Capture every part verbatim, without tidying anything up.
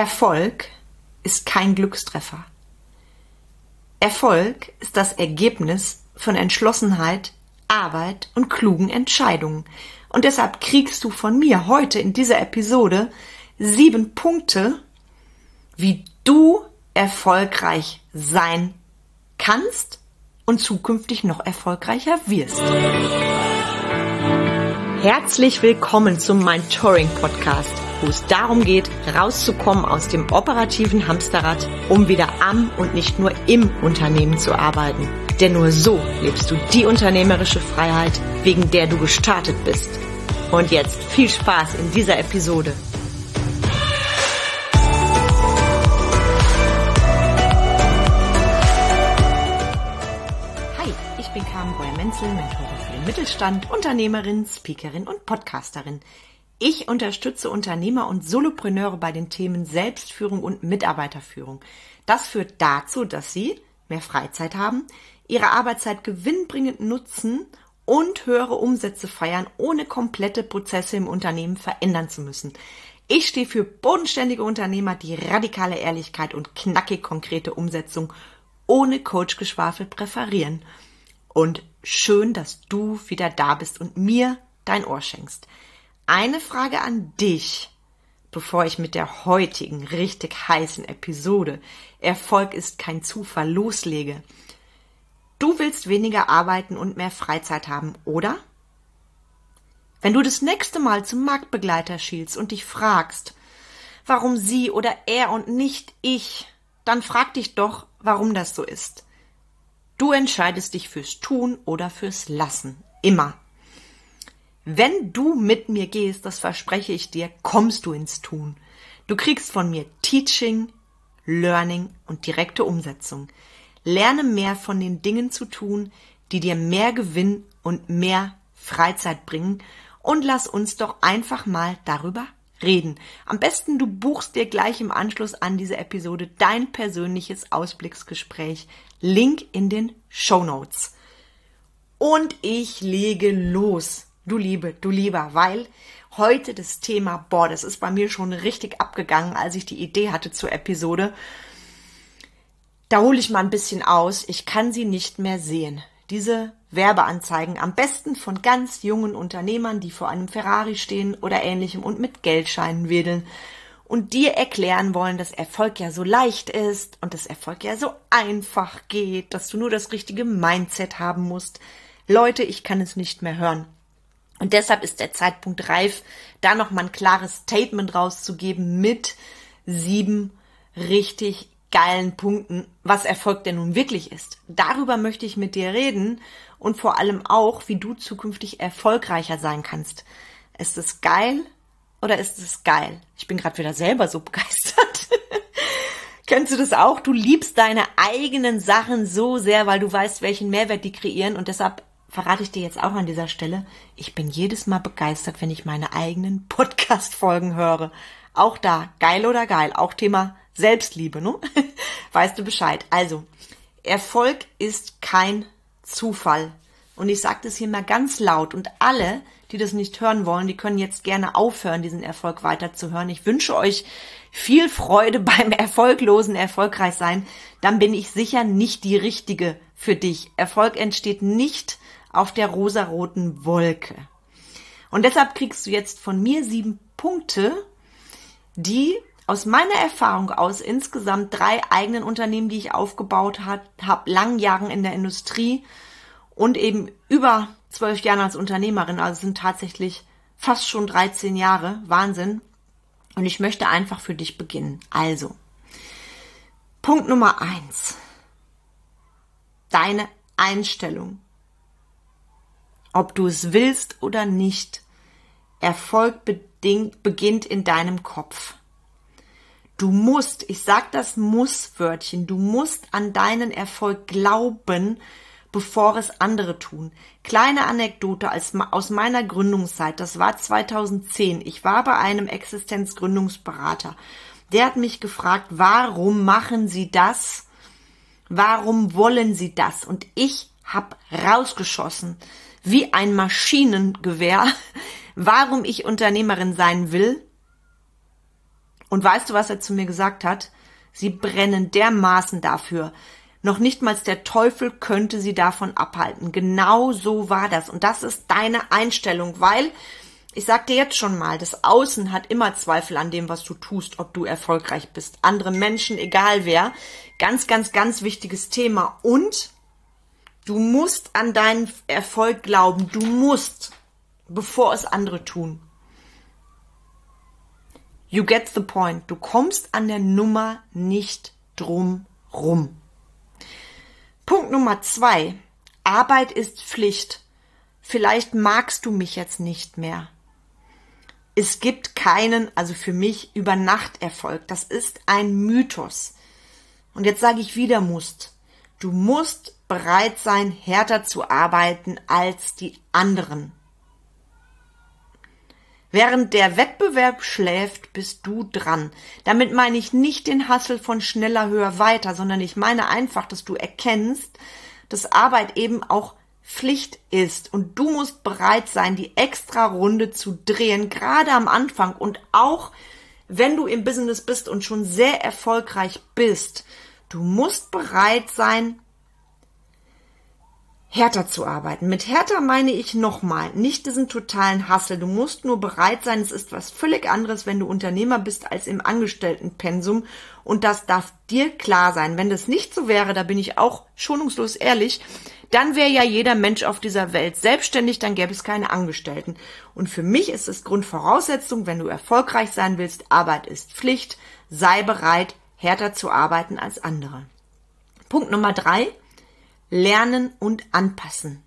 Erfolg ist kein Glückstreffer. Erfolg ist das Ergebnis von Entschlossenheit, Arbeit und klugen Entscheidungen. Und deshalb kriegst du von mir heute in dieser Episode sieben Punkte, wie du erfolgreich sein kannst und zukünftig noch erfolgreicher wirst. Herzlich willkommen zum Mentoring-Podcast, wo es darum geht, rauszukommen aus dem operativen Hamsterrad, um wieder am und nicht nur im Unternehmen zu arbeiten. Denn nur so lebst du die unternehmerische Freiheit, wegen der du gestartet bist. Und jetzt viel Spaß in dieser Episode. Hi, ich bin Carmen Breuer-Menzel, Mentorin für den Mittelstand, Unternehmerin, Speakerin und Podcasterin. Ich unterstütze Unternehmer und Solopreneure bei den Themen Selbstführung und Mitarbeiterführung. Das führt dazu, dass sie mehr Freizeit haben, ihre Arbeitszeit gewinnbringend nutzen und höhere Umsätze feiern, ohne komplette Prozesse im Unternehmen verändern zu müssen. Ich stehe für bodenständige Unternehmer, die radikale Ehrlichkeit und knackig konkrete Umsetzung ohne Coachgeschwafel präferieren. Und schön, dass du wieder da bist und mir dein Ohr schenkst. Eine Frage an dich, bevor ich mit der heutigen, richtig heißen Episode Erfolg ist kein Zufall loslege. Du willst weniger arbeiten und mehr Freizeit haben, oder? Wenn du das nächste Mal zum Marktbegleiter schielst und dich fragst, warum sie oder er und nicht ich, dann frag dich doch, warum das so ist. Du entscheidest dich fürs Tun oder fürs Lassen. Immer. Wenn du mit mir gehst, das verspreche ich dir, kommst du ins Tun. Du kriegst von mir Teaching, Learning und direkte Umsetzung. Lerne mehr von den Dingen zu tun, die dir mehr Gewinn und mehr Freizeit bringen, und lass uns doch einfach mal darüber reden. Am besten du buchst dir gleich im Anschluss an diese Episode dein persönliches Ausblicksgespräch. Link in den Shownotes. Und ich lege los. Du Liebe, du Lieber, weil heute das Thema, boah, das ist bei mir schon richtig abgegangen, als ich die Idee hatte zur Episode. Da hole ich mal ein bisschen aus. Ich kann sie nicht mehr sehen. Diese Werbeanzeigen, am besten von ganz jungen Unternehmern, die vor einem Ferrari stehen oder Ähnlichem und mit Geldscheinen wedeln und dir erklären wollen, dass Erfolg ja so leicht ist und dass Erfolg ja so einfach geht, dass du nur das richtige Mindset haben musst. Leute, ich kann es nicht mehr hören. Und deshalb ist der Zeitpunkt reif, da nochmal ein klares Statement rauszugeben mit sieben richtig geilen Punkten, was Erfolg denn nun wirklich ist. Darüber möchte ich mit dir reden und vor allem auch, wie du zukünftig erfolgreicher sein kannst. Ist es geil oder ist es geil? Ich bin gerade wieder selber so begeistert. Kennst du das auch? Du liebst deine eigenen Sachen so sehr, weil du weißt, welchen Mehrwert die kreieren, und deshalb verrate ich dir jetzt auch an dieser Stelle, ich bin jedes Mal begeistert, wenn ich meine eigenen Podcast-Folgen höre. Auch da, geil oder geil, auch Thema Selbstliebe, ne? Weißt du Bescheid. Also, Erfolg ist kein Zufall. Und ich sage das hier mal ganz laut, und alle, die das nicht hören wollen, die können jetzt gerne aufhören, diesen Erfolg weiterzuhören. Ich wünsche euch viel Freude beim erfolglosen Erfolgreichsein. Dann bin ich sicher nicht die Richtige für dich. Erfolg entsteht nicht auf der rosaroten Wolke. Und deshalb kriegst du jetzt von mir sieben Punkte, die aus meiner Erfahrung aus insgesamt drei eigenen Unternehmen, die ich aufgebaut habe, langen Jahren in der Industrie und eben über zwölf Jahren als Unternehmerin, also sind tatsächlich fast schon dreizehn Jahre, Wahnsinn. Und ich möchte einfach für dich beginnen. Also, Punkt Nummer eins. Deine Einstellung. Ob du es willst oder nicht, Erfolg bedingt, beginnt in deinem Kopf. Du musst, ich sag das Muss-Wörtchen, du musst an deinen Erfolg glauben, bevor es andere tun. Kleine Anekdote als, aus meiner Gründungszeit, das war zweitausendzehn. Ich war bei einem Existenzgründungsberater. Der hat mich gefragt, warum machen Sie das? Warum wollen Sie das? Und ich habe rausgeschossen, wie ein Maschinengewehr, warum ich Unternehmerin sein will Und weißt du, was er zu mir gesagt hat? Sie brennen dermaßen dafür. Noch nicht mal der Teufel könnte sie davon abhalten. Genau so war das. Und das ist deine Einstellung, weil, ich sag dir jetzt schon mal, das Außen hat immer Zweifel an dem, was du tust, ob du erfolgreich bist. Andere Menschen, egal wer. Ganz, ganz, ganz wichtiges Thema. Und du musst an deinen Erfolg glauben. Du musst, bevor es andere tun. You get the point. Du kommst an der Nummer nicht drum rum. Punkt Nummer zwei. Arbeit ist Pflicht. Vielleicht magst du mich jetzt nicht mehr. Es gibt keinen, also für mich, Übernachterfolg. Das ist ein Mythos. Und jetzt sage ich wieder musst. Du musst bereit sein, härter zu arbeiten als die anderen. Während der Wettbewerb schläft, bist du dran. Damit meine ich nicht den Hustle von schneller, höher, weiter, sondern ich meine einfach, dass du erkennst, dass Arbeit eben auch Pflicht ist. Und du musst bereit sein, die extra Runde zu drehen, gerade am Anfang. Und auch wenn du im Business bist und schon sehr erfolgreich bist, du musst bereit sein, härter zu arbeiten. Mit härter meine ich nochmal, nicht diesen totalen Hustle. Du musst nur bereit sein, es ist was völlig anderes, wenn du Unternehmer bist, als im Angestelltenpensum. Und das darf dir klar sein. Wenn das nicht so wäre, da bin ich auch schonungslos ehrlich, dann wäre ja jeder Mensch auf dieser Welt selbstständig, dann gäbe es keine Angestellten. Und für mich ist es Grundvoraussetzung, wenn du erfolgreich sein willst, Arbeit ist Pflicht, sei bereit, härter zu arbeiten als andere. Punkt Nummer drei. Lernen und anpassen.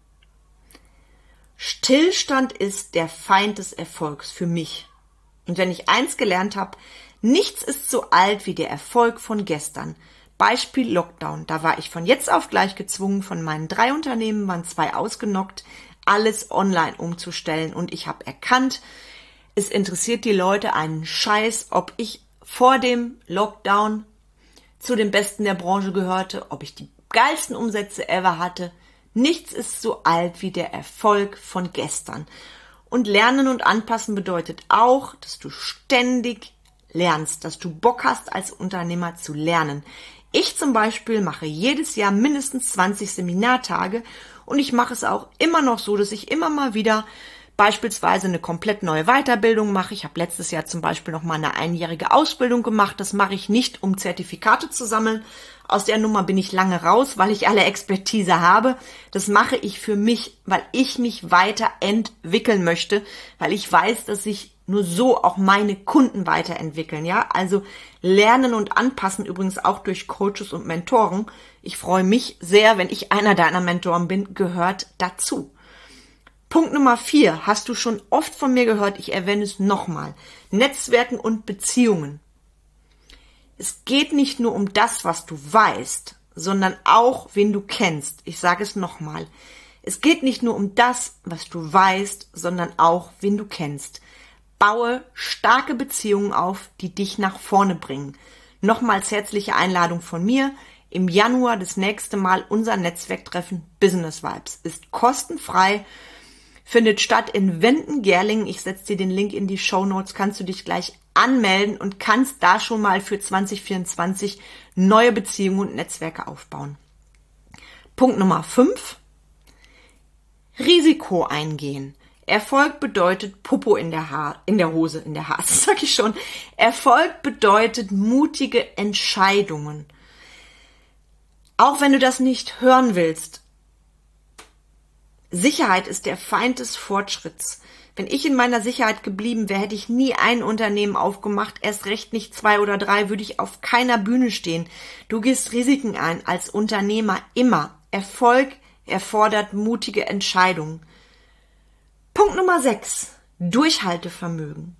Stillstand ist der Feind des Erfolgs für mich. Und wenn ich eins gelernt habe, nichts ist so alt wie der Erfolg von gestern. Beispiel Lockdown. Da war ich von jetzt auf gleich gezwungen, von meinen drei Unternehmen waren zwei ausgenockt, alles online umzustellen. Und ich habe erkannt, es interessiert die Leute einen Scheiß, ob ich vor dem Lockdown zu den Besten der Branche gehörte, ob ich die geilsten Umsätze ever hatte. Nichts ist so alt wie der Erfolg von gestern. Und lernen und anpassen bedeutet auch, dass du ständig lernst, dass du Bock hast, als Unternehmer zu lernen. Ich zum Beispiel mache jedes Jahr mindestens zwanzig Seminartage und ich mache es auch immer noch so, dass ich immer mal wieder beispielsweise eine komplett neue Weiterbildung mache. Ich habe letztes Jahr zum Beispiel noch mal eine einjährige Ausbildung gemacht. Das mache ich nicht, um Zertifikate zu sammeln. Aus der Nummer bin ich lange raus, weil ich alle Expertise habe. Das mache ich für mich, weil ich mich weiterentwickeln möchte, weil ich weiß, dass sich nur so auch meine Kunden weiterentwickeln. Ja, also lernen und anpassen, übrigens auch durch Coaches und Mentoren. Ich freue mich sehr, wenn ich einer deiner Mentoren bin, gehört dazu. Punkt Nummer vier, hast du schon oft von mir gehört, ich erwähne es nochmal. Netzwerken und Beziehungen. Es geht nicht nur um das, was du weißt, sondern auch, wen du kennst. Ich sage es nochmal. Es geht nicht nur um das, was du weißt, sondern auch, wen du kennst. Baue starke Beziehungen auf, die dich nach vorne bringen. Nochmals herzliche Einladung von mir. Im Januar das nächste Mal unser Netzwerktreffen Business Vibes. Ist kostenfrei. Findet statt in Wenden-Gerlingen. Ich setze dir den Link in die Shownotes. Kannst du dich gleich anmelden und kannst da schon mal für zwanzig vierundzwanzig neue Beziehungen und Netzwerke aufbauen. Punkt Nummer fünf. Risiko eingehen. Erfolg bedeutet Popo in der Haar, in der Hose, in der Hase, sag ich schon. Erfolg bedeutet mutige Entscheidungen. Auch wenn du das nicht hören willst, Sicherheit ist der Feind des Fortschritts. Wenn ich in meiner Sicherheit geblieben wäre, hätte ich nie ein Unternehmen aufgemacht, erst recht nicht zwei oder drei, würde ich auf keiner Bühne stehen. Du gehst Risiken ein als Unternehmer immer. Erfolg erfordert mutige Entscheidungen. Punkt Nummer sechs. Durchhaltevermögen.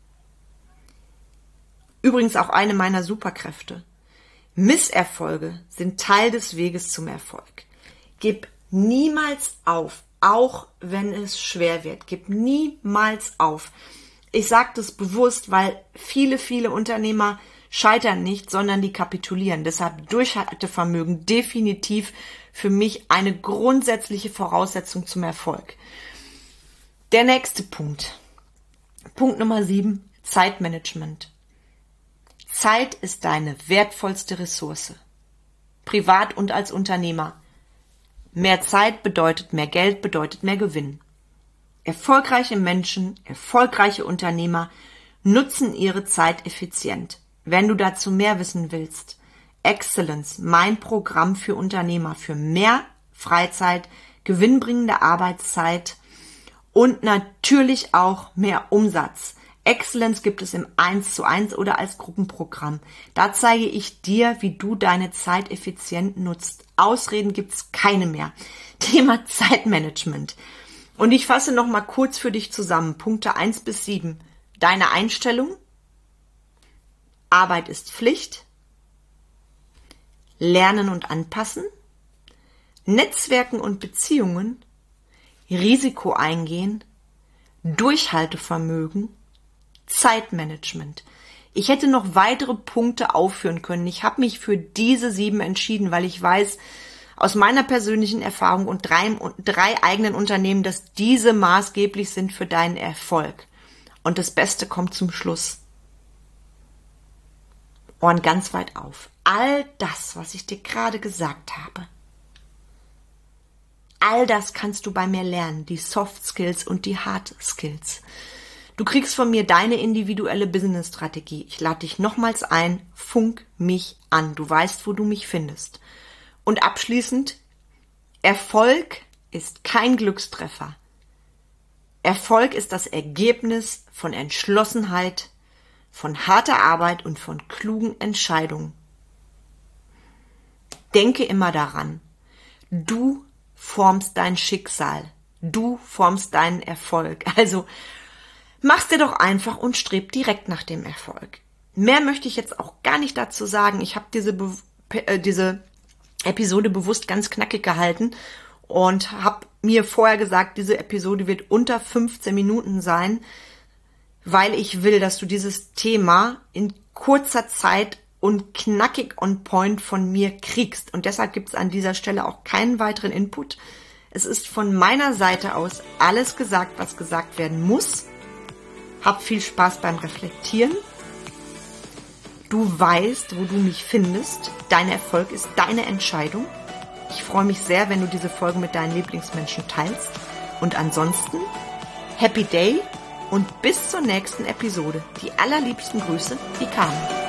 Übrigens auch eine meiner Superkräfte. Misserfolge sind Teil des Weges zum Erfolg. Gib niemals auf, auch wenn es schwer wird. Gib niemals auf. Ich sage das bewusst, weil viele, viele Unternehmer scheitern nicht, sondern die kapitulieren. Deshalb Durchhaltevermögen definitiv für mich eine grundsätzliche Voraussetzung zum Erfolg. Der nächste Punkt. Punkt Nummer sieben, Zeitmanagement. Zeit ist deine wertvollste Ressource. Privat und als Unternehmer. Mehr Zeit bedeutet mehr Geld, bedeutet mehr Gewinn. Erfolgreiche Menschen, erfolgreiche Unternehmer nutzen ihre Zeit effizient. Wenn du dazu mehr wissen willst, Excellence, mein Programm für Unternehmer, für mehr Freizeit, gewinnbringende Arbeitszeit und natürlich auch mehr Umsatz. Excellence gibt es im eins zu eins oder als Gruppenprogramm. Da zeige ich dir, wie du deine Zeit effizient nutzt. Ausreden gibt's keine mehr. Thema Zeitmanagement. Und ich fasse noch mal kurz für dich zusammen. Punkte eins bis sieben. Deine Einstellung. Arbeit ist Pflicht. Lernen und anpassen. Netzwerken und Beziehungen. Risiko eingehen. Durchhaltevermögen. Zeitmanagement. Ich hätte noch weitere Punkte aufführen können. Ich habe mich für diese sieben entschieden, weil ich weiß, aus meiner persönlichen Erfahrung und drei, drei eigenen Unternehmen, dass diese maßgeblich sind für deinen Erfolg. Und das Beste kommt zum Schluss. Ohren ganz weit auf. All das, was ich dir gerade gesagt habe, all das kannst du bei mir lernen. Die Soft Skills und die Hard Skills. Du kriegst von mir deine individuelle Business-Strategie. Ich lade dich nochmals ein, funk mich an. Du weißt, wo du mich findest. Und abschließend, Erfolg ist kein Glückstreffer. Erfolg ist das Ergebnis von Entschlossenheit, von harter Arbeit und von klugen Entscheidungen. Denke immer daran, du formst dein Schicksal, du formst deinen Erfolg. Also mach's dir doch einfach und streb direkt nach dem Erfolg. Mehr möchte ich jetzt auch gar nicht dazu sagen. Ich habe diese, Be- äh, diese Episode bewusst ganz knackig gehalten und habe mir vorher gesagt, diese Episode wird unter fünfzehn Minuten sein, weil ich will, dass du dieses Thema in kurzer Zeit und knackig on point von mir kriegst. Und deshalb gibt es an dieser Stelle auch keinen weiteren Input. Es ist von meiner Seite aus alles gesagt, was gesagt werden muss. Hab viel Spaß beim Reflektieren. Du weißt, wo du mich findest. Dein Erfolg ist deine Entscheidung. Ich freue mich sehr, wenn du diese Folge mit deinen Lieblingsmenschen teilst. Und ansonsten, Happy Day und bis zur nächsten Episode. Die allerliebsten Grüße, die Carmen.